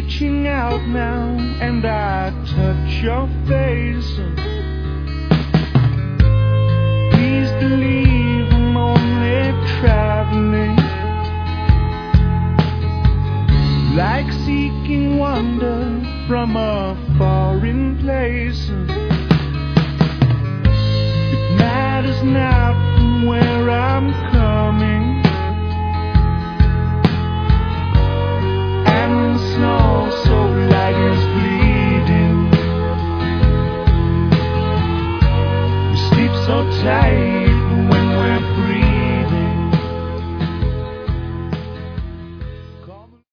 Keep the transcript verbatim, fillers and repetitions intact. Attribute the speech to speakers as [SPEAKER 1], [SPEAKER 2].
[SPEAKER 1] reaching out now, and I touch your face. Please believe I'm only traveling, like seeking wonder from a foreign place. It matters now.